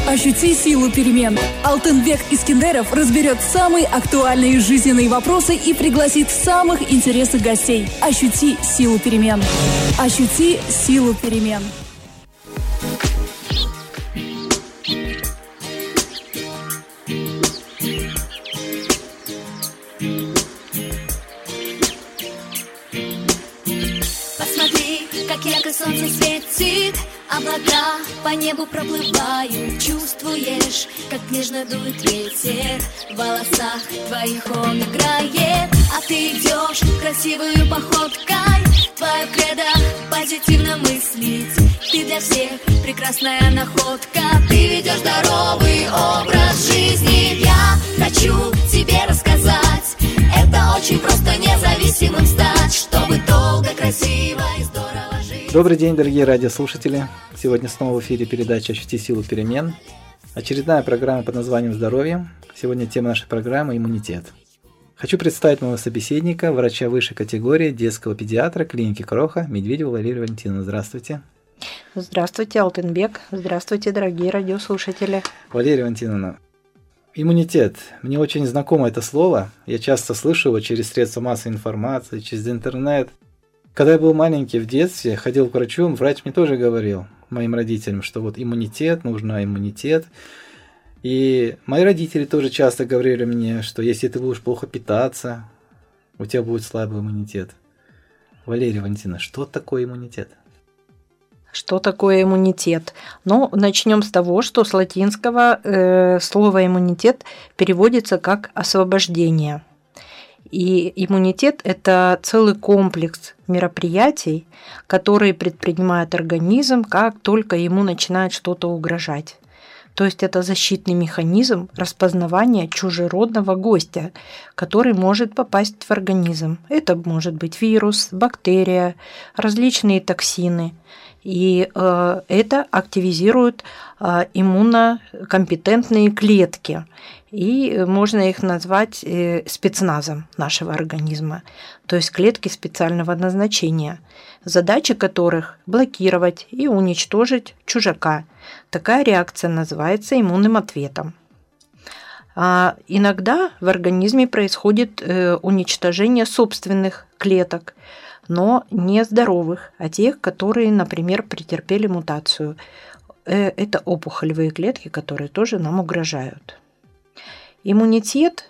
Ощути силу перемен. Алтынбек Искендеров разберет самые актуальные жизненные вопросы и пригласит самых интересных гостей. Ощути силу перемен. Ощути силу перемен. Посмотри, как ярко солнце светит, облака по небу проплывают. Чувствуешь, как нежно дует ветер, в волосах твоих он играет. А ты идешь красивую походкой, твоя кредо позитивно мыслить. Ты для всех прекрасная находка, ты ведешь здоровый образ жизни. Я хочу тебе рассказать, это очень просто независимым стать, чтобы долго, красиво и здорово жить. Добрый день, дорогие радиослушатели! Сегодня снова в эфире передача «Ощути силу перемен». Очередная программа под названием «Здоровье». Сегодня тема нашей программы – иммунитет. Хочу представить моего собеседника, врача высшей категории, детского педиатра клиники Кроха Медведеву Валерию Валентиновну. Здравствуйте. Здравствуйте, Алтынбек. Здравствуйте, дорогие радиослушатели. Валерия Валентиновна, иммунитет. Мне очень знакомо это слово. Я часто слышу его через средства массовой информации, через интернет. Когда я был маленький в детстве, ходил к врачу, врач мне тоже говорил, моим родителям, что вот иммунитет, нужен иммунитет. И мои родители тоже часто говорили мне, что если ты будешь плохо питаться, у тебя будет слабый иммунитет. Валерия Валентиновна, что такое иммунитет? Что такое иммунитет? Ну, начнем с того, что с латинского слово иммунитет переводится как освобождение. И иммунитет – это целый комплекс мероприятий, которые предпринимает организм, как только ему начинает что-то угрожать. То есть это защитный механизм распознавания чужеродного гостя, который может попасть в организм. Это может быть вирус, бактерия, различные токсины. И это активизирует иммунокомпетентные клетки. И можно их назвать спецназом нашего организма, то есть клетки специального назначения, задача которых – блокировать и уничтожить чужака. Такая реакция называется иммунным ответом. Иногда в организме происходит уничтожение собственных клеток, но не здоровых, а тех, которые, например, претерпели мутацию. Это опухолевые клетки, которые тоже нам угрожают. Иммунитет,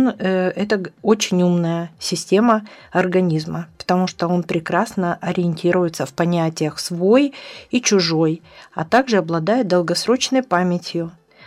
это очень умная система организма, потому что он прекрасно ориентируется в понятиях свой и чужой, а также обладает долгосрочной памятью.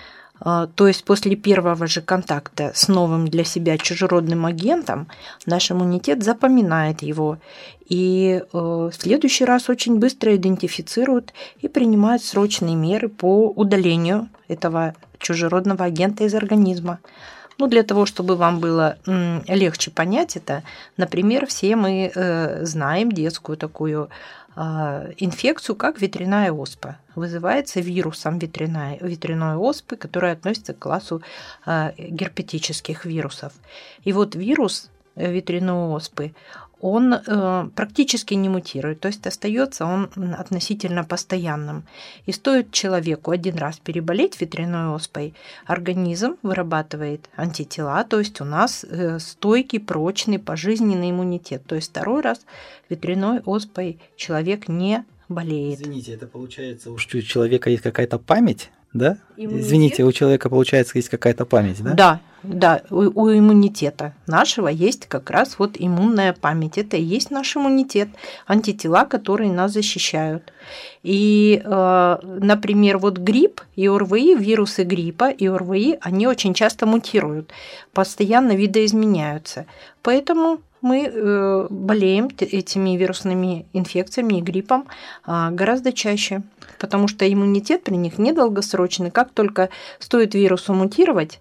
То есть после первого же контакта с новым для себя чужеродным агентом наш иммунитет запоминает его и в следующий раз очень быстро идентифицирует и принимает срочные меры по удалению этого чужеродного агента из организма. Ну, для того, чтобы вам было легче понять это, например, все мы знаем детскую такую инфекцию, как ветряная оспа. Вызывается вирусом ветряной оспы, которая относится к классу герпетических вирусов. И вот вирус ветряной оспы, он практически не мутирует, то есть остается он относительно постоянным. И стоит человеку один раз переболеть ветряной оспой, организм вырабатывает антитела, то есть у нас стойкий, прочный, пожизненный иммунитет. То есть второй раз ветряной оспой человек не болеет. Извините, это получается, уж у человека есть какая-то память, да? Иммунитет? Извините, у человека, получается, есть какая-то память, да? Да, у иммунитета нашего есть как раз вот иммунная память. Это и есть наш иммунитет, антитела, которые нас защищают. И, например, вот грипп и ОРВИ, вирусы гриппа и ОРВИ, они очень часто мутируют, постоянно видоизменяются. Поэтому мы болеем этими вирусными инфекциями и гриппом гораздо чаще, потому что иммунитет при них недолгосрочный. Как только стоит вирусу мутировать,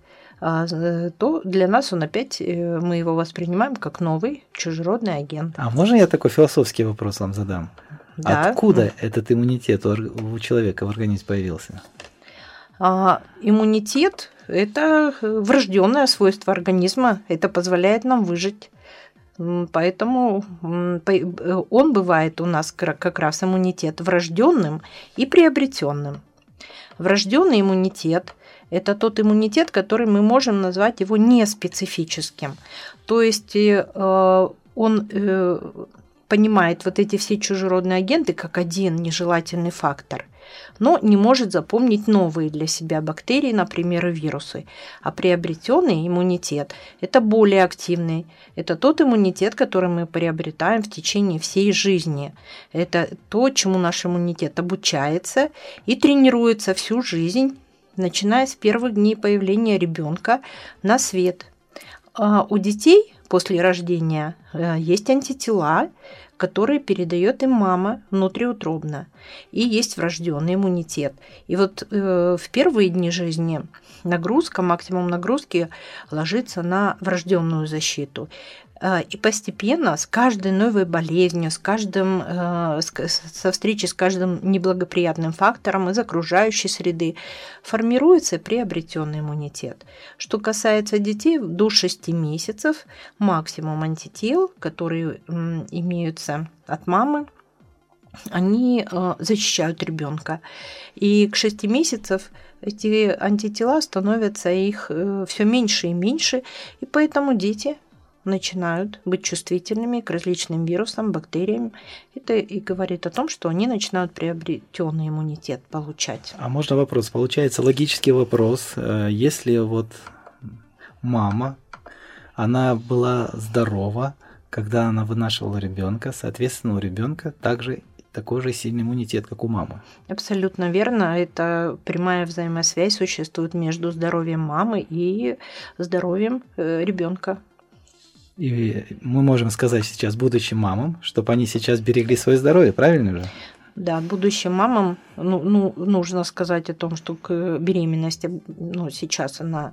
то для нас он опять, мы его воспринимаем как новый чужеродный агент. А можно я такой философский вопрос вам задам? Да. Откуда этот иммунитет у человека в организме появился? Иммунитет – это врожденное свойство организма, это позволяет нам выжить. Поэтому он бывает у нас как раз иммунитет врожденным и приобретенным. Врожденный иммунитет – это тот иммунитет, который мы можем назвать его неспецифическим. То есть он понимает вот эти все чужеродные агенты как один нежелательный фактор, но не может запомнить новые для себя бактерии, например, и вирусы. А приобретенный иммунитет – это более активный. Это тот иммунитет, который мы приобретаем в течение всей жизни. Это то, чему наш иммунитет обучается и тренируется всю жизнь, начиная с первых дней появления ребенка на свет. А у детей после рождения есть антитела, которые передает им мама внутриутробно. И есть врожденный иммунитет. И вот в первые дни жизни максимум нагрузки ложится на врожденную защиту. И постепенно с каждой новой болезнью, со встречей с каждым неблагоприятным фактором из окружающей среды формируется приобретенный иммунитет. Что касается детей, до 6 месяцев максимум антител, которые имеются от мамы, они защищают ребенка. И к 6 месяцам эти антитела становятся их все меньше и меньше, и поэтому дети начинают быть чувствительными к различным вирусам, бактериям. Это и говорит о том, что они начинают приобретенный иммунитет получать. А можно вопрос? Получается логический вопрос. Если вот мама, она была здорова, когда она вынашивала ребенка, соответственно, у ребенка также такой же сильный иммунитет, как у мамы. Абсолютно верно. Это прямая взаимосвязь существует между здоровьем мамы и здоровьем ребенка. И мы можем сказать сейчас будущим мамам, чтобы они сейчас берегли свое здоровье, правильно же? Да, будущим мамам нужно сказать о том, что к беременности сейчас она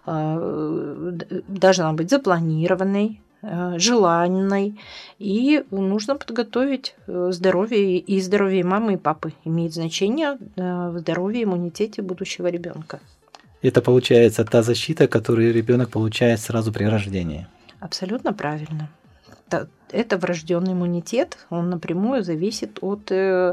должна быть запланированной, желанной, и нужно подготовить здоровье, и здоровье мамы и папы имеет значение в здоровье и иммунитете будущего ребенка. Это получается та защита, которую ребенок получает сразу при рождении. Абсолютно правильно. Это врожденный иммунитет, он напрямую зависит от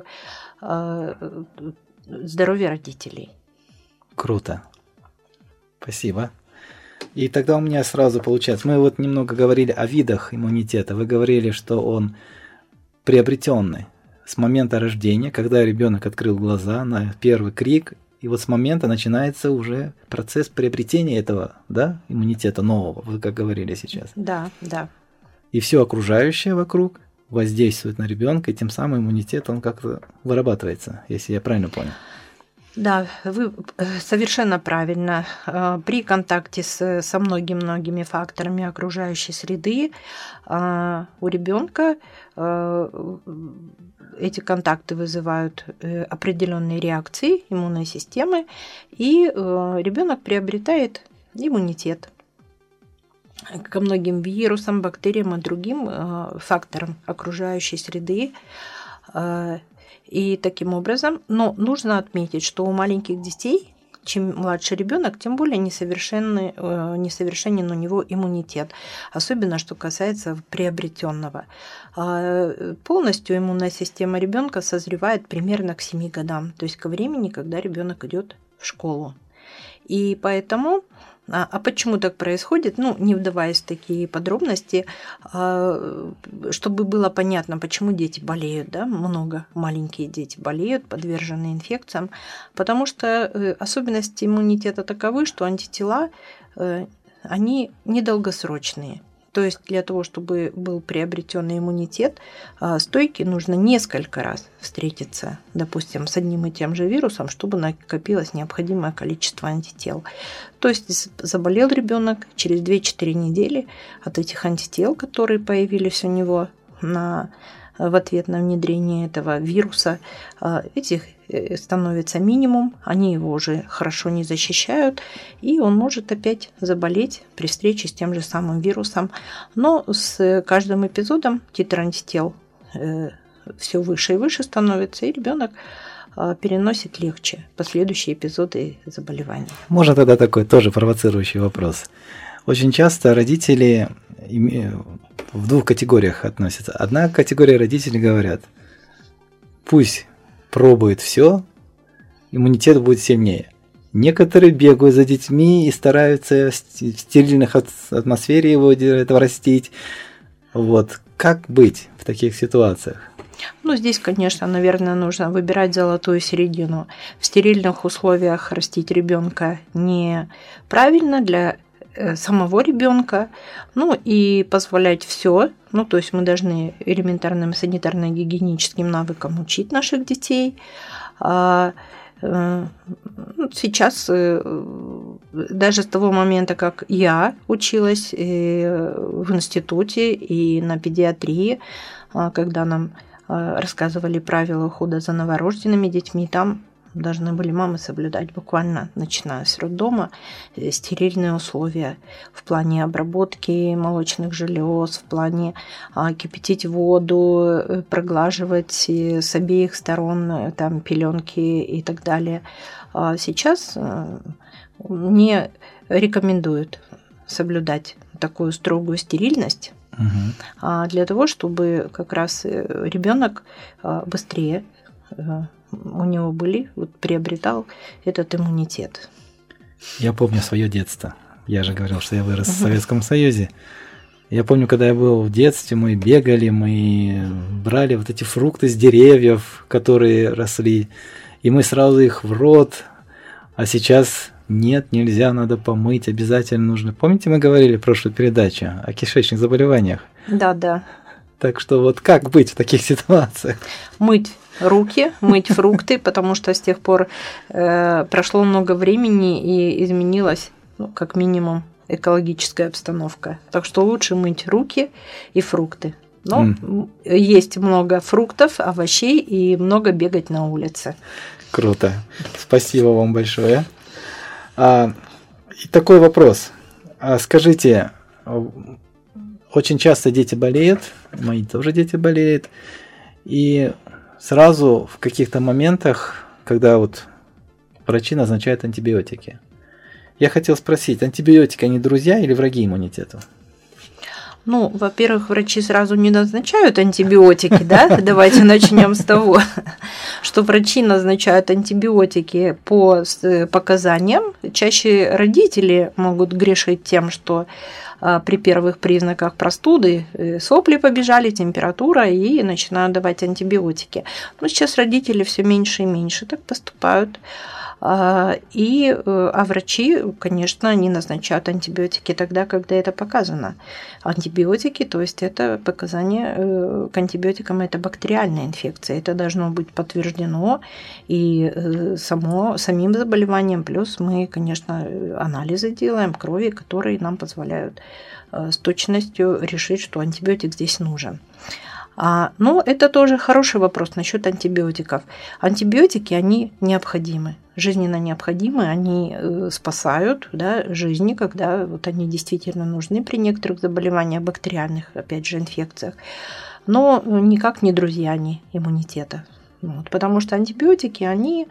здоровья родителей. Круто. Спасибо. И тогда у меня сразу получается, мы вот немного говорили о видах иммунитета. Вы говорили, что он приобретенный с момента рождения, когда ребенок открыл глаза на первый крик. И вот с момента начинается уже процесс приобретения этого, да, иммунитета нового, вы как говорили сейчас. Да, да. И все окружающее вокруг воздействует на ребенка, и тем самым иммунитет, он как-то вырабатывается, если я правильно понял. Да, вы совершенно правильно. При контакте со многими факторами окружающей среды у ребенка эти контакты вызывают определенные реакции иммунной системы, и ребенок приобретает иммунитет ко многим вирусам, бактериям и другим факторам окружающей среды. И таким образом, но нужно отметить, что у маленьких детей, чем младше ребенок, тем более несовершенен у него иммунитет, особенно что касается приобретенного. Полностью иммунная система ребенка созревает примерно к 7 годам, то есть ко времени, когда ребенок идет в школу. И поэтому, почему так происходит, не вдаваясь в такие подробности, чтобы было понятно, почему дети болеют, да, много маленькие дети болеют, подвержены инфекциям, потому что особенности иммунитета таковы, что антитела, они недолгосрочные. То есть для того, чтобы был приобретенный иммунитет, стойке нужно несколько раз встретиться, допустим, с одним и тем же вирусом, чтобы накопилось необходимое количество антител. То есть заболел ребенок, через 2-4 недели от этих антител, которые появились у него в ответ на внедрение этого вируса, этих становится минимум, они его уже хорошо не защищают, и он может опять заболеть при встрече с тем же самым вирусом. Но с каждым эпизодом титр антител все выше и выше становится, и ребенок переносит легче последующие эпизоды заболевания. Можно тогда такой тоже провоцирующий вопрос. Очень часто родители в 2 категориях относятся. Одна категория родителей говорят: пусть пробует все, иммунитет будет сильнее. Некоторые бегают за детьми и стараются в стерильных атмосфере его растить. Вот. Как быть в таких ситуациях? Ну, здесь, конечно, наверное, нужно выбирать золотую середину. В стерильных условиях растить ребенка неправильно для самого ребенка, ну и позволять все. Ну, то есть мы должны элементарным санитарно-гигиеническим навыкам учить наших детей. Сейчас, даже с того момента, как я училась в институте и на педиатрии, когда нам рассказывали правила ухода за новорожденными детьми, там должны были мамы соблюдать буквально, начиная с роддома, стерильные условия в плане обработки молочных желез, в плане кипятить воду, проглаживать с обеих сторон там пеленки и так далее. Сейчас не рекомендуют соблюдать такую строгую стерильность, для того, чтобы как раз ребенок быстрее у него приобретал этот иммунитет. Я помню свое детство. Я же говорил, что я вырос в Советском Союзе. Я помню, когда я был в детстве, мы бегали, мы брали вот эти фрукты с деревьев, которые росли, и мы сразу их в рот. А сейчас нет, нельзя, надо помыть, обязательно нужно. Помните, мы говорили в прошлой передаче о кишечных заболеваниях? Да. Так что вот как быть в таких ситуациях? Мыть руки, мыть фрукты, потому что с тех пор прошло много времени и изменилась, как минимум, экологическая обстановка. Так что лучше мыть руки и фрукты. Но есть много фруктов, овощей и много бегать на улице. Круто. Спасибо вам большое. И такой вопрос. Скажите, очень часто дети болеют, мои тоже дети болеют, и сразу в каких-то моментах, когда вот врачи назначают антибиотики. Я хотел спросить, антибиотики, они друзья или враги иммунитету? Ну, во-первых, врачи сразу не назначают антибиотики, да? Давайте начнем с того, что врачи назначают антибиотики по показаниям. Чаще родители могут грешить тем, что при первых признаках простуды сопли побежали, температура, и начинают давать антибиотики. Но сейчас родители все меньше и меньше так поступают. А врачи, конечно, не назначают антибиотики тогда, когда это показано. Антибиотики, то есть это показание к антибиотикам, это бактериальная инфекция. Это должно быть подтверждено и самим заболеванием. Плюс мы, конечно, анализы делаем крови, которые нам позволяют с точностью решить, что антибиотик здесь нужен. Но это тоже хороший вопрос насчет антибиотиков. Антибиотики, они необходимы, жизненно необходимы, они спасают, да, жизни, когда вот они действительно нужны при некоторых заболеваниях, бактериальных, опять же, инфекциях, но никак не друзья они иммунитета. Вот, потому что антибиотики, они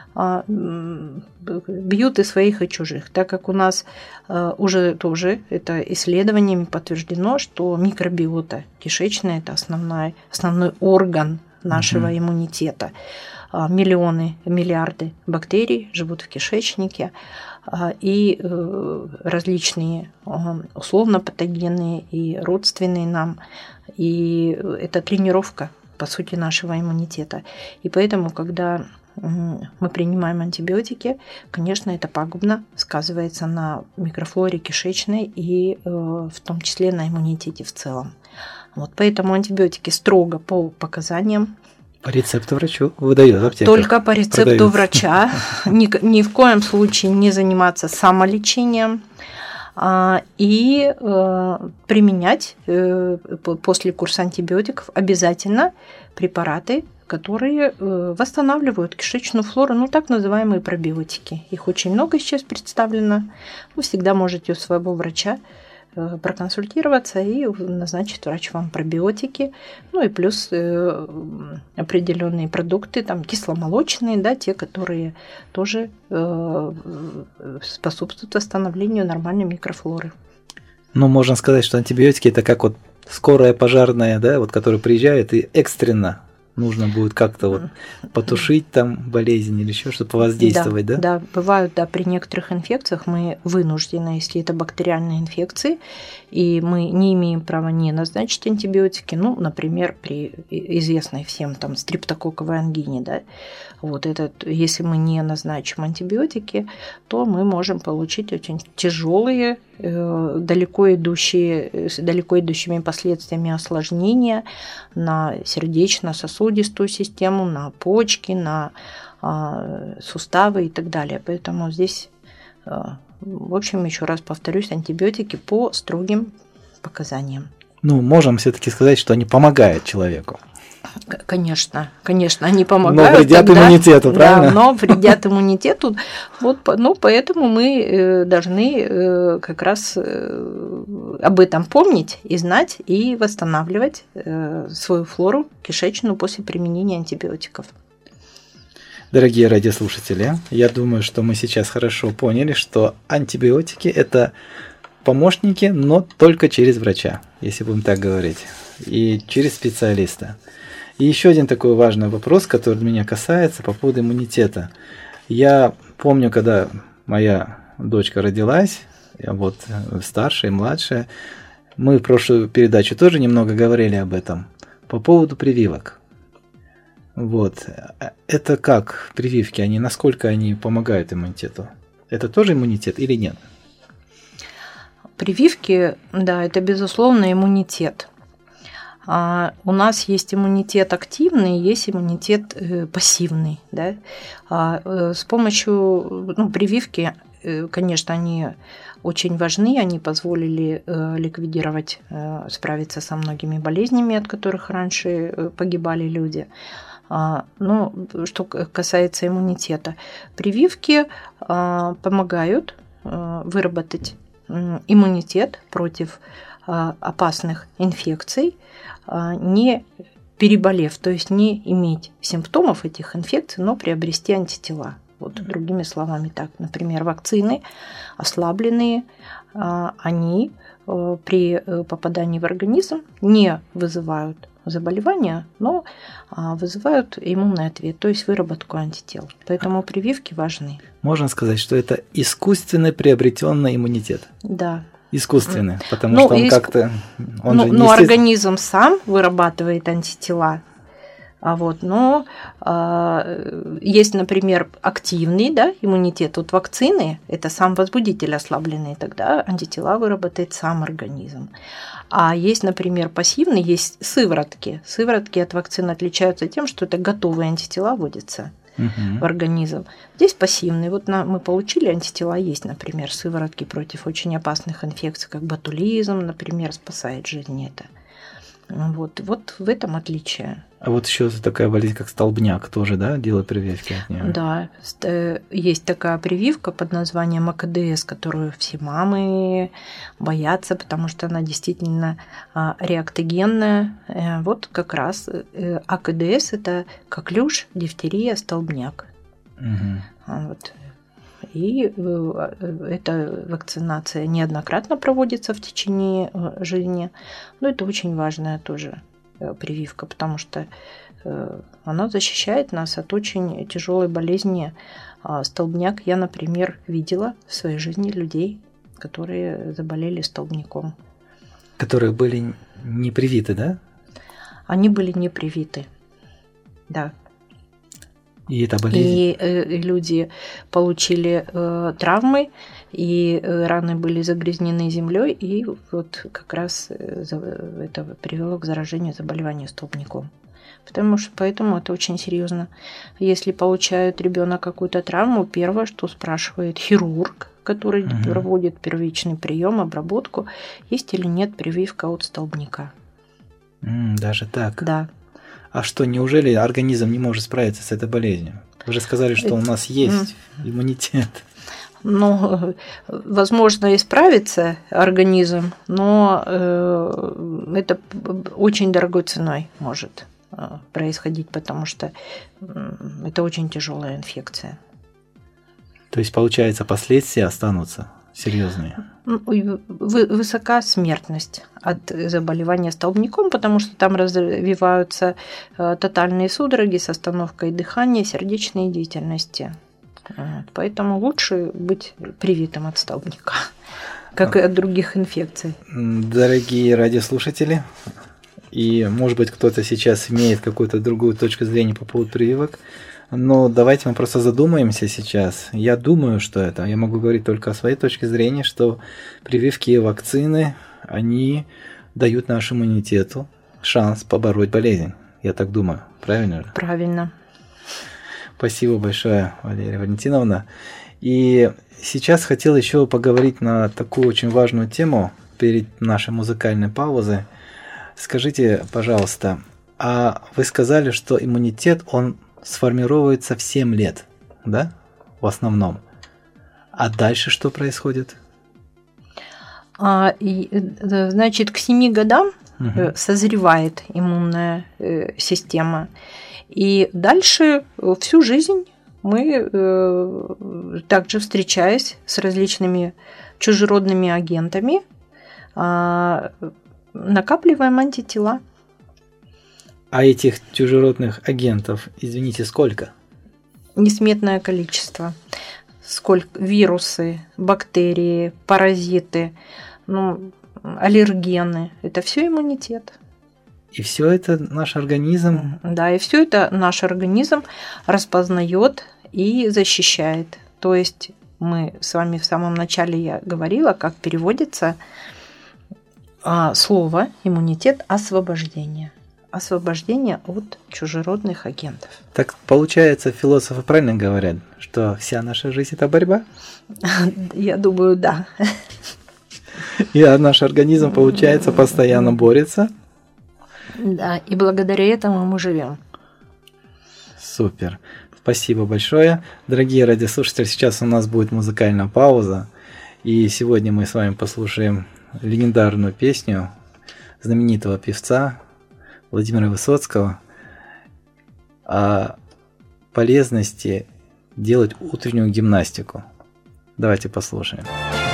бьют и своих, и чужих, так как у нас уже тоже это исследованиями подтверждено, что микробиота кишечная – это основной орган нашего иммунитета. Миллионы, миллиарды бактерий живут в кишечнике, и различные условно патогенные и родственные нам, и это тренировка, по сути, нашего иммунитета. И поэтому, когда мы принимаем антибиотики, конечно, это пагубно сказывается на микрофлоре кишечной и в том числе на иммунитете в целом. Вот поэтому антибиотики строго по показаниям. По рецепту врачу выдают в аптеках. Только по рецепту врача. Ни в коем случае не заниматься самолечением. И применять после курса антибиотиков обязательно препараты, которые восстанавливают кишечную флору, так называемые пробиотики. Их очень много сейчас представлено. Вы всегда можете у своего врача проконсультироваться, и назначит врач вам пробиотики, и плюс определенные продукты, там кисломолочные, да, те, которые тоже способствуют восстановлению нормальной микрофлоры. Можно сказать, что антибиотики это как вот скорая пожарная, да, вот, которая приезжает и экстренно нужно будет как-то вот потушить там болезнь или еще что-то, повоздействовать, да? Да, бывают, да, при некоторых инфекциях мы вынуждены, если это бактериальные инфекции, и мы не имеем права не назначить антибиотики, ну, например, при известной всем там стрептококковой ангине, да, вот этот, если мы не назначим антибиотики, то мы можем получить очень тяжелые, далеко идущими последствиями осложнения на сердечно-сосудистую систему, на почки, на суставы и так далее. Поэтому здесь, в общем, еще раз повторюсь, антибиотики по строгим показаниям. Ну, можем все-таки сказать, что они помогают человеку. Конечно, они помогают. Но вредят иммунитету, правильно? Да, но вредят иммунитету. Вот, ну, поэтому мы должны как раз об этом помнить и знать, и восстанавливать свою флору кишечную после применения антибиотиков. Дорогие радиослушатели, я думаю, что мы сейчас хорошо поняли, что антибиотики – это помощники, но только через врача, если будем так говорить, и через специалиста. И еще один такой важный вопрос, который меня касается по поводу иммунитета. Я помню, когда моя дочка родилась, вот старшая и младшая, мы в прошлую передачу тоже немного говорили об этом, по поводу прививок. Вот. Это как прививки, насколько они помогают иммунитету? Это тоже иммунитет или нет? Прививки, да, это безусловно иммунитет. У нас есть иммунитет активный, есть иммунитет пассивный. Да? С помощью прививки, конечно, они очень важны, они позволили ликвидировать, справиться со многими болезнями, от которых раньше погибали люди. Но что касается иммунитета, прививки помогают выработать иммунитет против опасных инфекций, не переболев, то есть не иметь симптомов этих инфекций, но приобрести антитела. Вот другими словами так. Например, вакцины ослабленные, они при попадании в организм не вызывают заболевания, но вызывают иммунный ответ, то есть выработку антител. Поэтому прививки важны. Можно сказать, что это искусственно приобретенный иммунитет? Да. Искусственный, потому что он как-то... Но организм сам вырабатывает антитела. Но есть, например, активный, да, иммунитет. Вот вакцины – это сам возбудитель ослабленный, тогда антитела выработает сам организм. А есть, например, пассивный, есть сыворотки. Сыворотки от вакцин отличаются тем, что это готовые антитела вводятся в организм. Здесь пассивный. Вот мы получили антитела, есть, например, сыворотки против очень опасных инфекций, как ботулизм, например, спасает жизнь это. Вот в этом отличие. А вот еще такая болезнь, как столбняк, тоже, да, делают прививки от нее? Да, есть такая прививка под названием АКДС, которую все мамы боятся, потому что она действительно реактогенная. Вот как раз АКДС – это коклюш, дифтерия, столбняк. Вот. И эта вакцинация неоднократно проводится в течение жизни. Но это очень важная тоже прививка, потому что она защищает нас от очень тяжелой болезни. Столбняк я, например, видела в своей жизни людей, которые заболели столбняком. Которые были не привиты, да? Они были не привиты, да. И это болезнь? И люди получили травмы, и раны были загрязнены землей, и вот как раз это привело к заражению заболевания столбняком. Поэтому это очень серьезно. Если получает ребенок какую-то травму, первое, что спрашивает хирург, который проводит первичный прием, обработку, есть или нет прививка от столбняка. Даже так? Да. А что, неужели организм не может справиться с этой болезнью? Вы же сказали, что у нас есть иммунитет. Ну, возможно, и справится организм, но это очень дорогой ценой может происходить, потому что это очень тяжелая инфекция. То есть, получается, последствия останутся, серьезные? Высока смертность от заболевания столбняком, потому что там развиваются тотальные судороги с остановкой дыхания, сердечной деятельности. Поэтому лучше быть привитым от столбняка, как и от других инфекций. Дорогие радиослушатели, и, может быть, кто-то сейчас имеет какую-то другую точку зрения по поводу прививок, но давайте мы просто задумаемся сейчас. Я думаю, что я могу говорить только о своей точке зрения, что прививки и вакцины, они дают нашему иммунитету шанс побороть болезнь. Я так думаю. Правильно же? Правильно. Спасибо большое, Валерия Валентиновна. И сейчас хотел еще поговорить на такую очень важную тему перед нашей музыкальной паузой. Скажите, пожалуйста, а вы сказали, что иммунитет, он сформируется в 7 лет, да, в основном. А дальше что происходит? Значит, к 7 годам созревает иммунная система. И дальше всю жизнь мы, также встречаясь с различными чужеродными агентами, накапливаем антитела. А этих чужеродных агентов, извините, сколько? Несметное количество. Вирусы, бактерии, паразиты, аллергены. Это все иммунитет. И все это наш организм? Да, и все это наш организм распознает и защищает. То есть мы с вами в самом начале я говорила, как переводится слово иммунитет освобождение. Освобождение от чужеродных агентов. Так получается, философы правильно говорят, что вся наша жизнь – это борьба? Я думаю, да. И наш организм, получается, постоянно борется? Да, и благодаря этому мы живем. Супер. Спасибо большое. Дорогие радиослушатели, сейчас у нас будет музыкальная пауза. И сегодня мы с вами послушаем легендарную песню знаменитого певца Владимира Высоцкого о полезности делать утреннюю гимнастику. Давайте послушаем.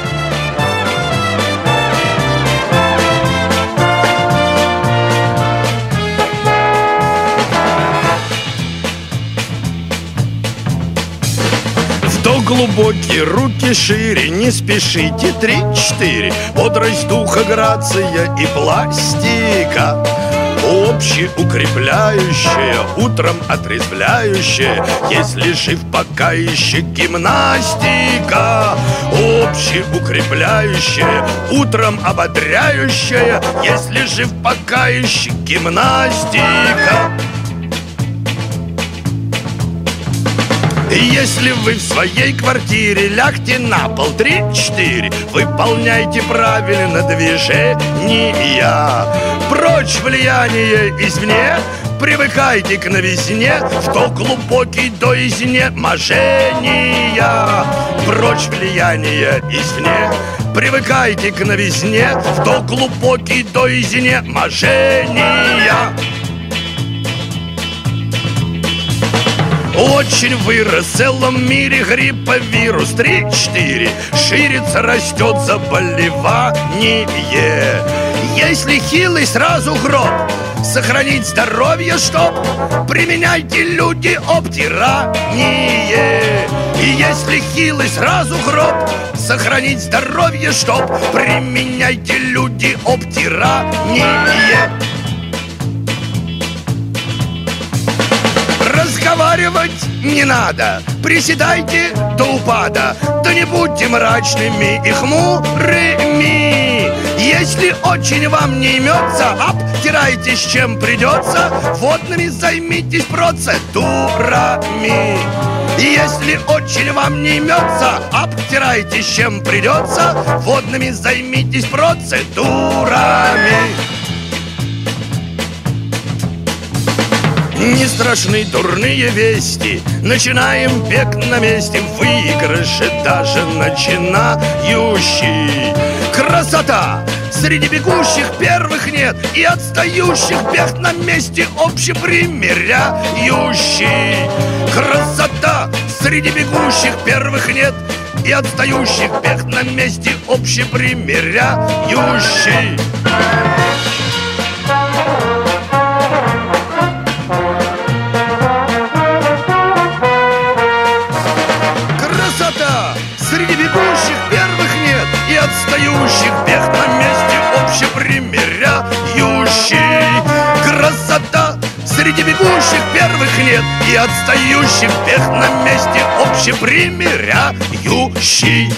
Вдох глубокий, руки шире, не спешите, 3-4. Бодрость духа, грация и пластика. Общеукрепляющая, утром отрезвляющая, если жив пока еще гимнастика. Общеукрепляющая, утром ободряющая, если жив пока еще гимнастика. Если вы в своей квартире, лягте на пол, 3-4. Выполняйте правильно движения. Прочь влияние извне, привыкайте к новизне. Вдох глубокий до изнеможения. Прочь влияние извне, привыкайте к новизне. Вдох глубокий до изнеможения. Очень вырос в целом мире грипповирус, 3-4. Ширится, растет заболевание. Если хилый, сразу гроб. Сохранить здоровье, чтоб применяйте, люди, обтирание. И если хилый, сразу гроб. Сохранить здоровье, чтоб применяйте, люди, обтирание. Разговаривать не надо, приседайте до упада. Да не будьте мрачными и хмурыми. Если очень вам не имется, обтирайтесь чем придется. Водными займитесь процедурами. Если очень вам не имется, обтирайтесь чем придется. Водными займитесь процедурами. Не страшны дурные вести, начинаем бег на месте, в выигрыше даже начинающий. Красота! Среди бегущих первых нет, и отстающих бег на месте общепримиряющий. Красота! Среди бегущих первых нет, и отстающих бег на месте общепримиряющий. Красота! Среди бегущих первых нет и отстающих бег на месте общепримиряющий. Красота! Среди бегущих первых нет и отстающих бег на месте общепримиряющий.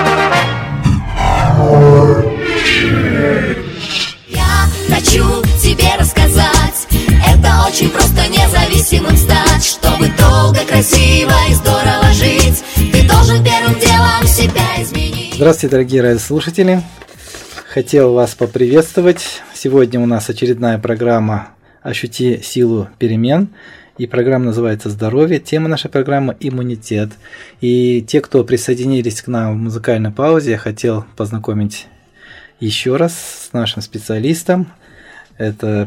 Я хочу тебе рассказать, это очень просто независимым стать. Чтобы долго, красиво и здорово жить, ты должен первым делом себя изменить. Здравствуйте, дорогие радиослушатели! Хотел вас поприветствовать. Сегодня у нас очередная программа «Ощути силу перемен». И программа называется «Здоровье». Тема нашей программы – иммунитет. И те, кто присоединились к нам в музыкальной паузе, я хотел познакомить еще раз с нашим специалистом. Это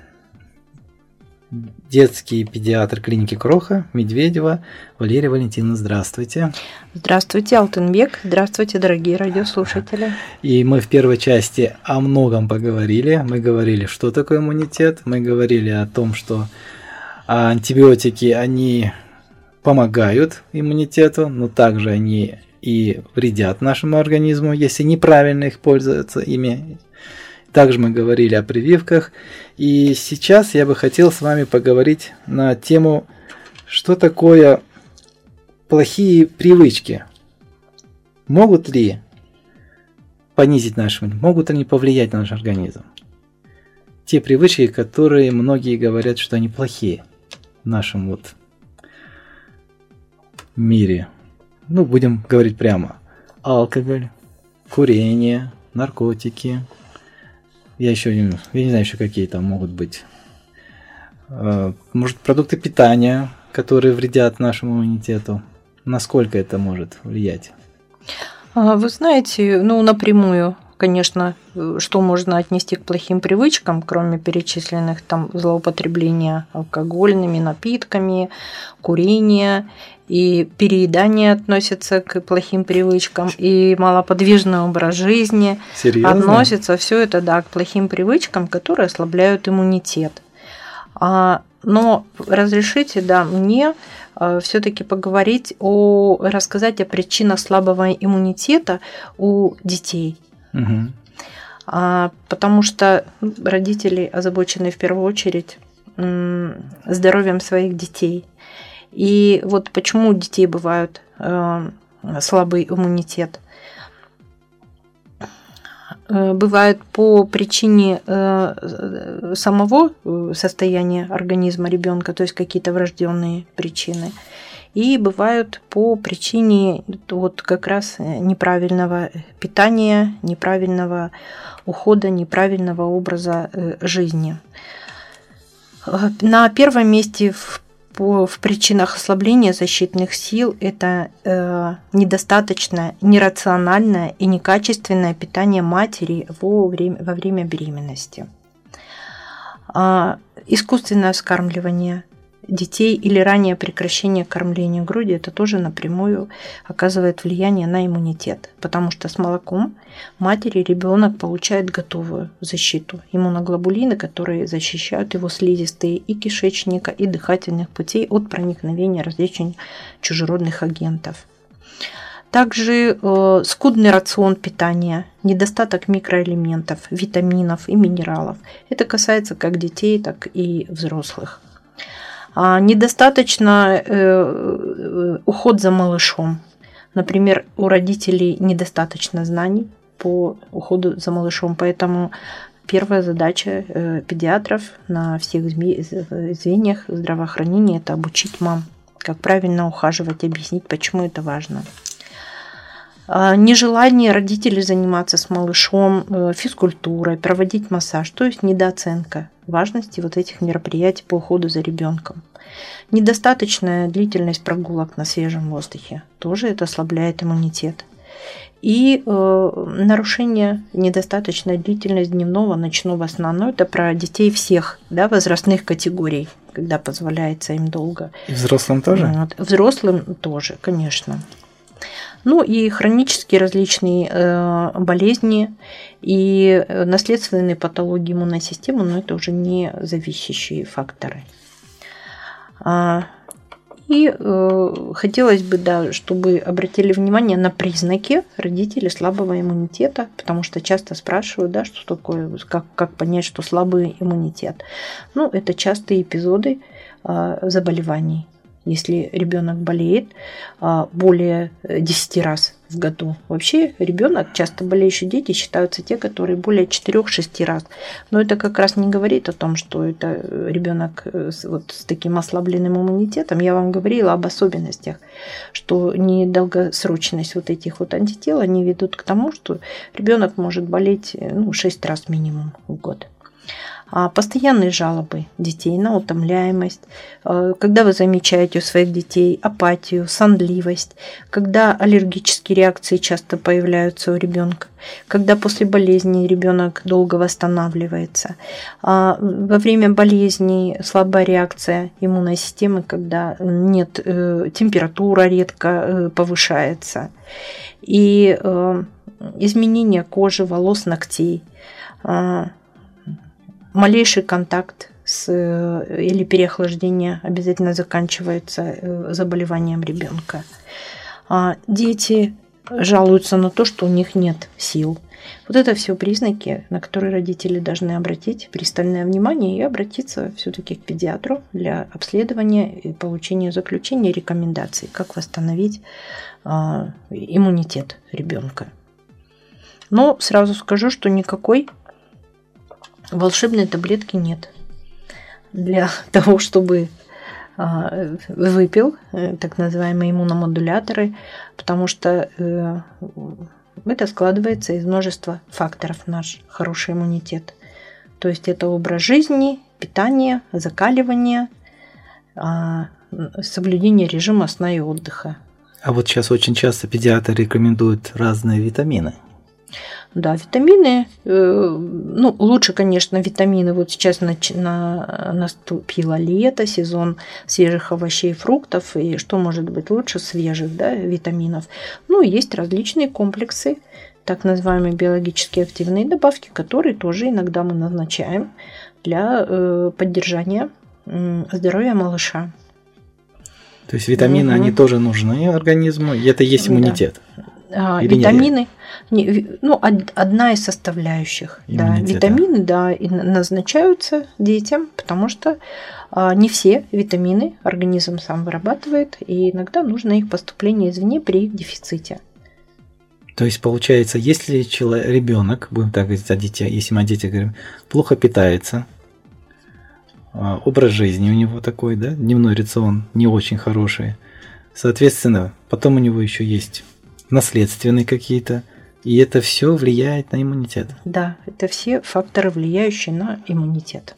детский педиатр клиники Кроха Медведева Валерия Валентиновна. Здравствуйте. Здравствуйте, Алтынбек. Здравствуйте, дорогие радиослушатели. И мы в первой части о многом поговорили. Мы говорили, что такое иммунитет. Мы говорили о том, что антибиотики, они помогают иммунитету, но также они и вредят нашему организму, если неправильно их пользоваться ими. Также мы говорили о прививках. И сейчас я бы хотел с вами поговорить на тему, что такое плохие привычки. Могут ли понизить наш иммунитет, могут ли они повлиять на наш организм? Те привычки, которые многие говорят, что они плохие в нашем вот мире. Ну, будем говорить прямо. Алкоголь, курение, наркотики. Я не знаю, еще какие там могут быть. Может, продукты питания, которые вредят нашему иммунитету. Насколько это может влиять? Вы знаете, напрямую, конечно, что можно отнести к плохим привычкам, кроме перечисленных там злоупотребления алкогольными напитками, курения. И переедание относится к плохим привычкам, и малоподвижный образ жизни. Серьезно? Относится все это, да, к плохим привычкам, которые ослабляют иммунитет. Но разрешите, да, мне все-таки рассказать о причинах слабого иммунитета у детей. Угу. Потому что родители озабочены в первую очередь здоровьем своих детей. И вот почему у детей бывает слабый иммунитет. Бывает по причине самого состояния организма ребенка, то есть какие-то врожденные причины. И бывают по причине вот как раз неправильного питания, неправильного ухода, неправильного образа жизни. На первом месте в причинах ослабления защитных сил это недостаточное, нерациональное и некачественное питание матери во время беременности. Искусственное вскармливание детей или раннее прекращение кормления грудью, это тоже напрямую оказывает влияние на иммунитет, потому что с молоком матери ребенок получает готовую защиту, иммуноглобулины, которые защищают его слизистые и кишечника, и дыхательных путей от проникновения различных чужеродных агентов. Также скудный рацион питания, недостаток микроэлементов, витаминов и минералов. Это касается как детей, так и взрослых. Недостаточно уход за малышом. Например, у родителей недостаточно знаний по уходу за малышом, поэтому первая задача педиатров на всех звеньях здравоохранения – это обучить мам, как правильно ухаживать, объяснить, почему это важно. Нежелание родителей заниматься с малышом физкультурой, проводить массаж, то есть недооценка важности вот этих мероприятий по уходу за ребенком. Недостаточная длительность прогулок на свежем воздухе, тоже это ослабляет иммунитет. И нарушение, недостаточная длительность дневного, ночного сна, но это про детей всех, да, возрастных категорий, когда позволяется им долго. И взрослым тоже? Взрослым тоже, конечно. Ну и хронические различные болезни и наследственные патологии иммунной системы, но это уже не зависящие факторы. И хотелось бы, да, чтобы обратили внимание на признаки родителей слабого иммунитета, потому что часто спрашивают, да, что такое, как понять, что слабый иммунитет. Ну, это частые эпизоды заболеваний. Если ребенок болеет более 10 раз в году. Вообще ребенок, часто болеющие дети считаются те, которые более 4-6 раз. Но это как раз не говорит о том, что это ребенок вот с таким ослабленным иммунитетом. Я вам говорила об особенностях, что недолгосрочность вот этих вот антител, они ведут к тому, что ребенок может болеть 6 раз минимум в год. Постоянные жалобы детей на утомляемость, когда вы замечаете у своих детей апатию, сонливость, когда аллергические реакции часто появляются у ребенка, когда после болезни ребенок долго восстанавливается, во время болезни слабая реакция иммунной системы, когда нет, температура редко повышается, и изменение кожи, волос, ногтей, малейший контакт или переохлаждение обязательно заканчивается заболеванием ребенка. Дети жалуются на то, что у них нет сил. Вот это все признаки, на которые родители должны обратить пристальное внимание и обратиться все-таки к педиатру для обследования и получения заключения и рекомендаций, как восстановить иммунитет ребенка. Но сразу скажу, что никакой волшебной таблетки нет. Для того, чтобы выпил так называемые иммуномодуляторы, потому что это складывается из множества факторов, наш хороший иммунитет. То есть это образ жизни, питание, закаливание, соблюдение режима сна и отдыха. А вот сейчас очень часто педиатры рекомендуют разные витамины. Да, витамины, лучше, конечно, витамины. Вот сейчас наступило лето, сезон свежих овощей и фруктов, и что может быть лучше свежих, да, витаминов. Ну, есть различные комплексы, так называемые биологически активные добавки, которые тоже иногда мы назначаем для поддержания здоровья малыша. То есть витамины, они тоже нужны организму, и это есть иммунитет? Витамины, одна из составляющих. Да, витамины, да, и назначаются детям, потому что не все витамины организм сам вырабатывает, и иногда нужно их поступление извне при их дефиците. То есть получается, если ребенок, будем так говорить о детях, если мы о детях говорим, плохо питается, образ жизни у него такой, да, дневной рацион не очень хороший, соответственно, потом у него еще есть наследственные какие-то, и это все влияет на иммунитет. Да, это все факторы, влияющие на иммунитет.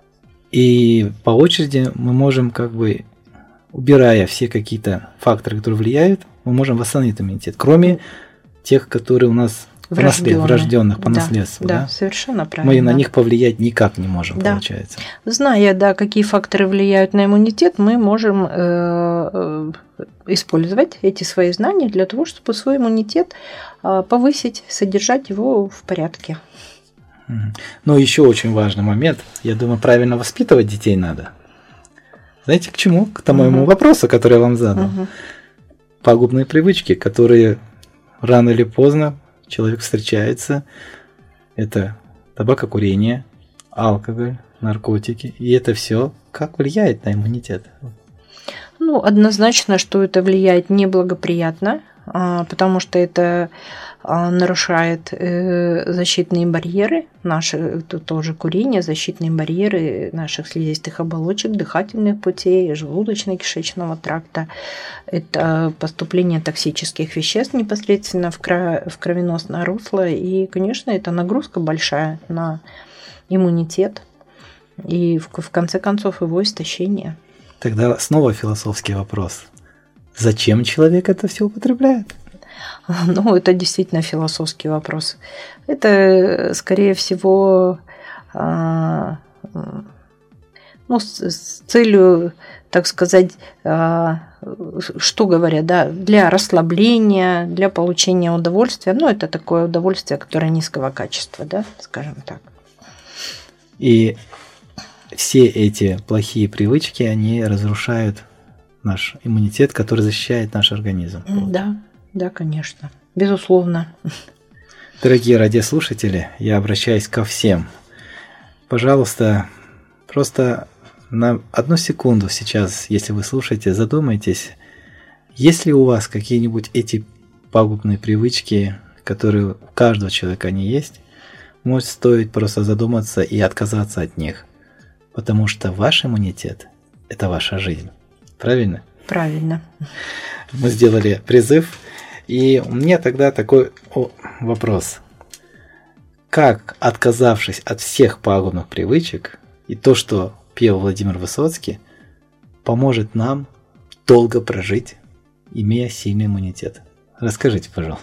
И по очереди мы можем, убирая все какие-то факторы, которые влияют, мы можем восстановить иммунитет, кроме тех, которые у нас врожденных по наследству. Да, совершенно правильно. Мы на них повлиять никак не можем, да. Получается. Зная, да, какие факторы влияют на иммунитет, мы можем использовать эти свои знания для того, чтобы свой иммунитет повысить, содержать его в порядке. Но еще очень важный момент. Я думаю, правильно воспитывать детей надо. Знаете, к чему? К тому вопросу, который я вам задал. Пагубные привычки, которые рано или поздно человек встречается, это табакокурение, алкоголь, наркотики, и это все как влияет на иммунитет? Однозначно, что это влияет неблагоприятно, потому что это нарушает защитные барьеры наши, тоже курение, защитные барьеры наших слизистых оболочек, дыхательных путей, желудочно-кишечного тракта. Это поступление токсических веществ непосредственно в кровеносное русло. И, конечно, это нагрузка большая на иммунитет и, в конце концов, его истощение. Тогда снова философский вопрос. Зачем человек это все употребляет? Это действительно философский вопрос. Это, скорее всего, с целью, так сказать, что говорят, да, для расслабления, для получения удовольствия. Это такое удовольствие, которое низкого качества, да, скажем так. И все эти плохие привычки, они разрушают наш иммунитет, который защищает наш организм. Да, конечно, безусловно. Дорогие радиослушатели, я обращаюсь ко всем. Пожалуйста, просто на 1 секунду сейчас, если вы слушаете, задумайтесь, есть ли у вас какие-нибудь эти пагубные привычки, которые у каждого человека они есть. Может, стоит просто задуматься и отказаться от них, потому что ваш иммунитет – это ваша жизнь. Правильно? Правильно. Мы сделали призыв, и у меня тогда такой вопрос. Как, отказавшись от всех пагубных привычек, и то, что пел Владимир Высоцкий, поможет нам долго прожить, имея сильный иммунитет? Расскажите, пожалуйста.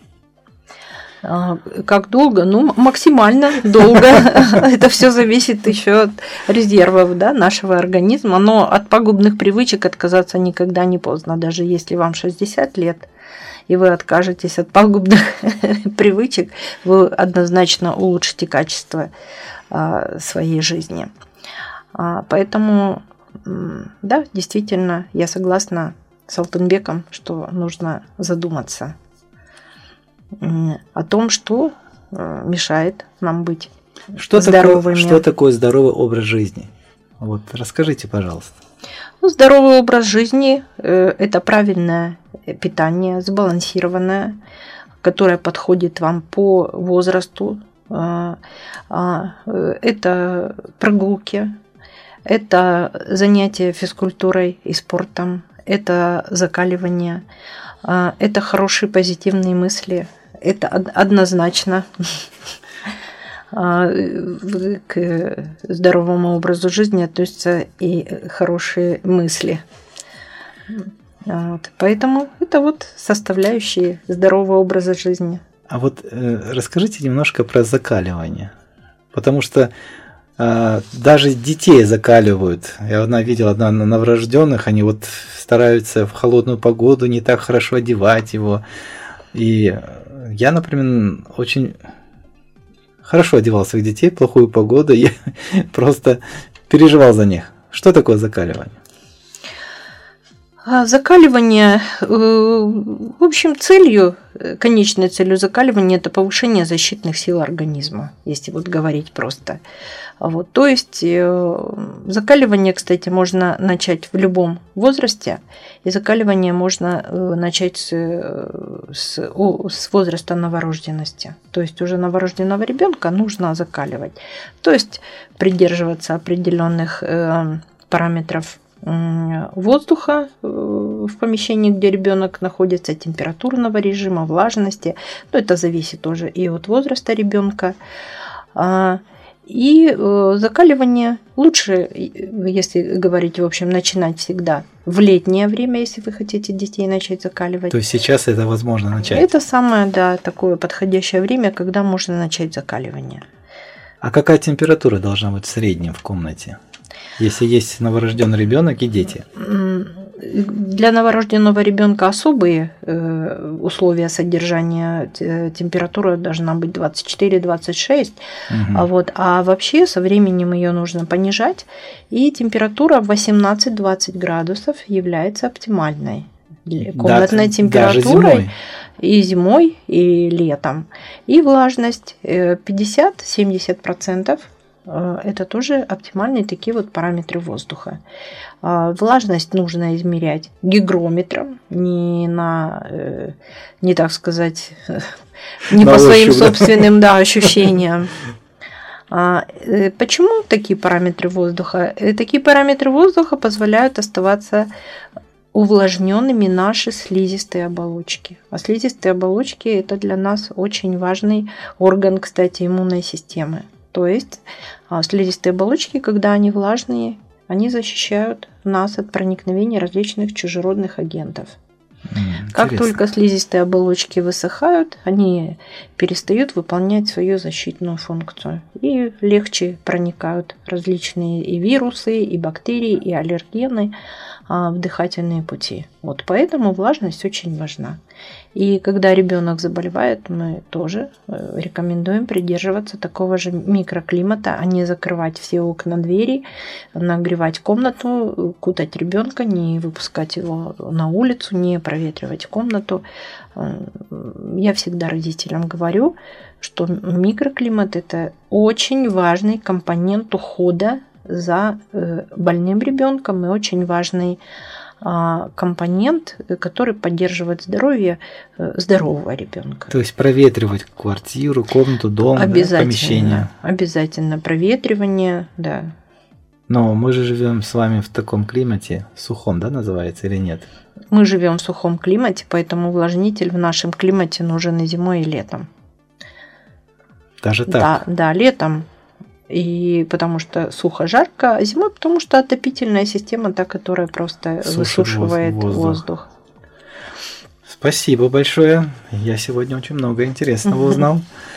Как долго? Максимально долго. Это все зависит еще от резервов, да, нашего организма. Но от пагубных привычек отказаться никогда не поздно. Даже если вам 60 лет, и вы откажетесь от пагубных привычек, вы однозначно улучшите качество своей жизни. Поэтому, да, действительно, я согласна с Алтынбеком, что нужно задуматься о том, что мешает нам быть здоровыми. Что такое здоровый образ жизни? Вот расскажите, пожалуйста. Здоровый образ жизни – это правильное питание, сбалансированное, которое подходит вам по возрасту. Это прогулки, это занятия физкультурой и спортом, это закаливание, это хорошие позитивные мысли. Это однозначно к здоровому образу жизни относятся и хорошие мысли. Поэтому это составляющие здорового образа жизни. А расскажите немножко про закаливание. Потому что даже детей закаливают. Я видел новорожденных, они стараются в холодную погоду не так хорошо одевать его. И я, например, очень хорошо одевал своих детей в плохую погоду, я просто переживал за них. Что такое закаливание? Закаливание, в общем, конечной целью закаливания – это повышение защитных сил организма, если говорить просто. То есть закаливание, кстати, можно начать в любом возрасте, и закаливание можно начать с возраста новорожденности. То есть уже новорожденного ребенка нужно закаливать. То есть придерживаться определенных параметров воздуха в помещении, где ребенок находится, температурного режима, влажности. Это зависит тоже и от возраста ребенка. И закаливание лучше, если говорить, в общем, начинать всегда в летнее время, если вы хотите детей начать закаливать. То есть сейчас это возможно начать? Это самое, такое подходящее время, когда можно начать закаливание. А какая температура должна быть в среднем в комнате? Если есть новорожденный ребенок и дети? Для новорожденного ребенка особые условия содержания. Температура должна быть 24-26. А вообще со временем ее нужно понижать. И температура 18-20 градусов является оптимальной комнатной температурой. И зимой, и летом. И влажность 50-70%. Это тоже оптимальные такие параметры воздуха. Влажность нужно измерять гигрометром, не так сказать, не по своим собственным ощущениям. Почему такие параметры воздуха? Такие параметры воздуха позволяют оставаться увлажненными наши слизистые оболочки. А слизистые оболочки – это для нас очень важный орган, кстати, иммунной системы. То есть слизистые оболочки, когда они влажные, они защищают нас от проникновения различных чужеродных агентов. Как Интересно. только слизистые оболочки высыхают, они перестают выполнять свою защитную функцию. И легче проникают различные и вирусы, и бактерии, и аллергены в дыхательные пути. Вот поэтому влажность очень важна. И когда ребенок заболевает, мы тоже рекомендуем придерживаться такого же микроклимата, а не закрывать все окна, двери, нагревать комнату, кутать ребенка, не выпускать его на улицу, не проветривать комнату. Я всегда родителям говорю, что микроклимат – это очень важный компонент ухода за больным ребенком и очень важный компонент, который поддерживает здоровье здорового ребенка. То есть проветривать квартиру, комнату, дом, да, помещение. Обязательно проветривание, да. Но мы же живем с вами в таком климате, сухом, да, называется, или нет? Мы живем в сухом климате, поэтому увлажнитель в нашем климате нужен и зимой, и летом. Даже так? Да, летом. И потому что сухо-жарко, а зимой потому что отопительная система та, которая просто высушивает воздух. Спасибо большое. Я сегодня очень много интересного узнал.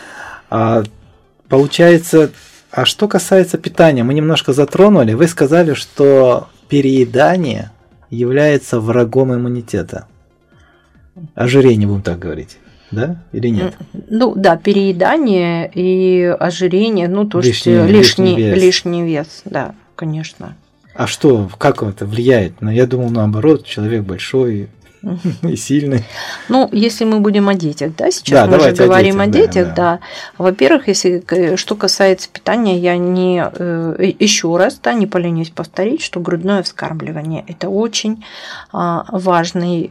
Получается, а что касается питания, мы немножко затронули. Вы сказали, что переедание является врагом иммунитета. Ожирение, будем так говорить. Да или нет? Ну да, переедание и ожирение, ну то есть лишний вес, да, конечно. А что, как это влияет? Я думал, наоборот, человек большой и сильный. Ну, если мы будем о детях, да, сейчас мы же говорим о детях, да. Во-первых, если что касается питания, я еще раз, да, не поленюсь повторить, что грудное вскармливание – это очень важный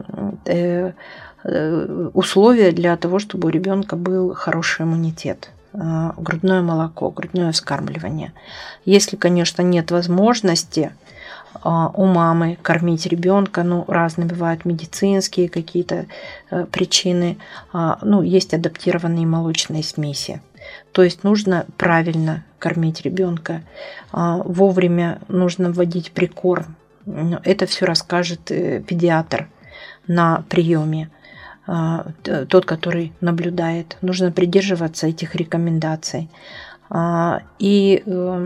условия для того, чтобы у ребенка был хороший иммунитет. Грудное молоко, грудное вскармливание. Если, конечно, нет возможности у мамы кормить ребенка, ну, разные бывают медицинские какие-то причины, ну, есть адаптированные молочные смеси. То есть нужно правильно кормить ребенка, вовремя нужно вводить прикорм. Это все расскажет педиатр на приеме. Тот, который наблюдает. Нужно придерживаться этих рекомендаций. И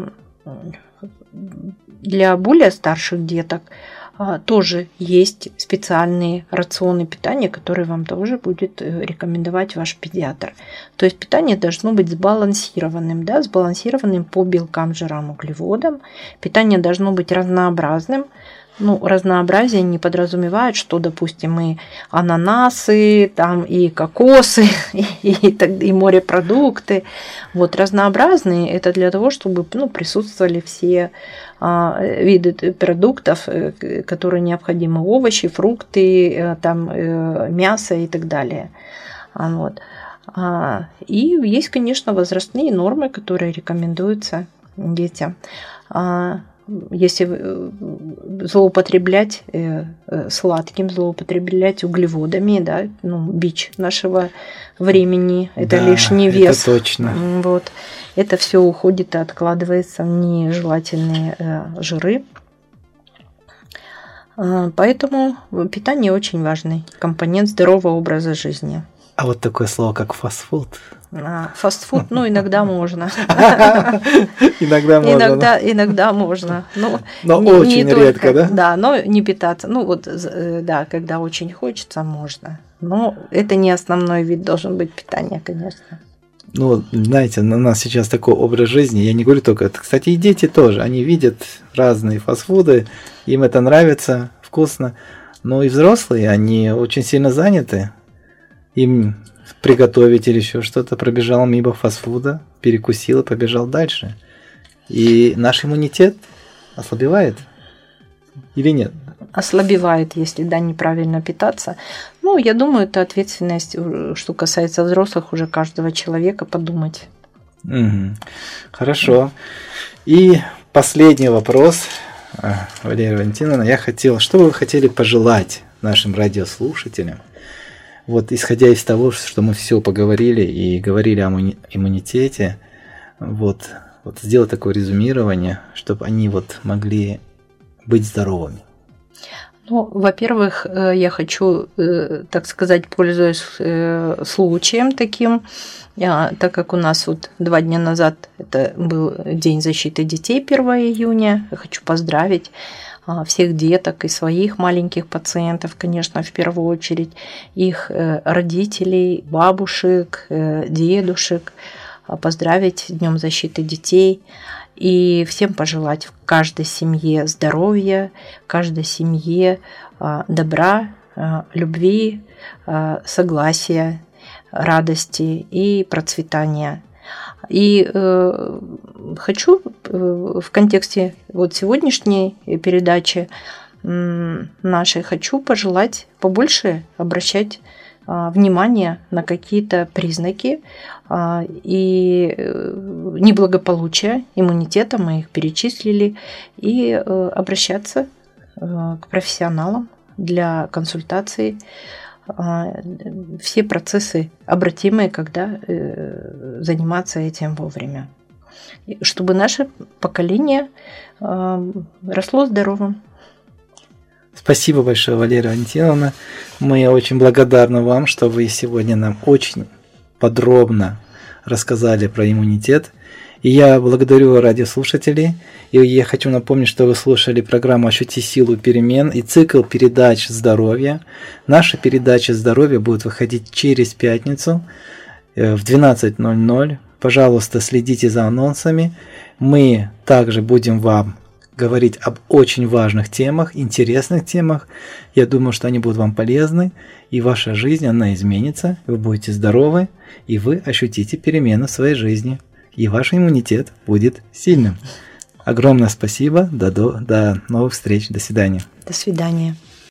для более старших деток тоже есть специальные рационы питания, которые вам тоже будет рекомендовать ваш педиатр. То есть питание должно быть сбалансированным, да, сбалансированным по белкам, жирам, углеводам. Питание должно быть разнообразным. Ну, разнообразие не подразумевает, что, допустим, и ананасы, там, и кокосы, и морепродукты. Вот, разнообразные – это для того, чтобы, ну, присутствовали все виды продуктов, которые необходимы: овощи, фрукты, там, мясо и так далее. Вот. И есть, конечно, возрастные нормы, которые рекомендуются детям. Если злоупотреблять сладким, злоупотреблять углеводами, да, ну, бич нашего времени, это да, лишний вес. Это точно. Вот. Это все уходит и откладывается в нежелательные жиры. Поэтому питание очень важный компонент здорового образа жизни. А вот такое слово, как фастфуд. Фастфуд, ну, иногда можно. Иногда можно. Но очень редко, да? Да, но не питаться. Ну, вот, да, когда очень хочется, можно. Но это не основной вид должен быть питания, конечно. Ну, знаете, у нас сейчас такой образ жизни, я не говорю только это. Кстати, и дети тоже, они видят разные фастфуды, им это нравится, вкусно. Но и взрослые, они очень сильно заняты. Им приготовить или еще что-то, пробежал мимо фастфуда, перекусил и побежал дальше. И наш иммунитет ослабевает или нет? Ослабевает, если, да, неправильно питаться. Ну, я думаю, это ответственность, что касается взрослых, уже каждого человека подумать. Угу. Хорошо. И последний вопрос, Валерия Валентиновна, что бы вы хотели пожелать нашим радиослушателям? Вот, исходя из того, что мы все поговорили и говорили о иммунитете, вот сделать такое резюмирование, чтобы они вот могли быть здоровыми. Ну, во-первых, я хочу, так сказать, пользуясь случаем таким, так как у нас вот 2 дня назад это был День защиты детей, 1 июня, я хочу поздравить всех деток и своих маленьких пациентов, конечно, в первую очередь, их родителей, бабушек, дедушек, поздравить с Днем защиты детей. И всем пожелать в каждой семье здоровья, в каждой семье добра, любви, согласия, радости и процветания. И хочу в контексте вот сегодняшней передачи нашей, хочу пожелать побольше обращать внимание на какие-то признаки и неблагополучия иммунитета, мы их перечислили, и обращаться к профессионалам для консультации. Все процессы обратимые, когда заниматься этим вовремя, чтобы наше поколение росло здоровым. Спасибо большое, Валерия Валентиновна. Мы очень благодарны вам, что вы сегодня нам очень подробно рассказали про иммунитет. И я благодарю радиослушателей. И я хочу напомнить, что вы слушали программу «Ощути силу перемен» и цикл передач здоровья. Наша передача здоровья будет выходить через пятницу в 12:00. Пожалуйста, следите за анонсами. Мы также будем вам говорить об очень важных темах, интересных темах. Я думаю, что они будут вам полезны, и ваша жизнь, она изменится, вы будете здоровы, и вы ощутите перемены в своей жизни, и ваш иммунитет будет сильным. Огромное спасибо, до новых встреч, до свидания. До свидания.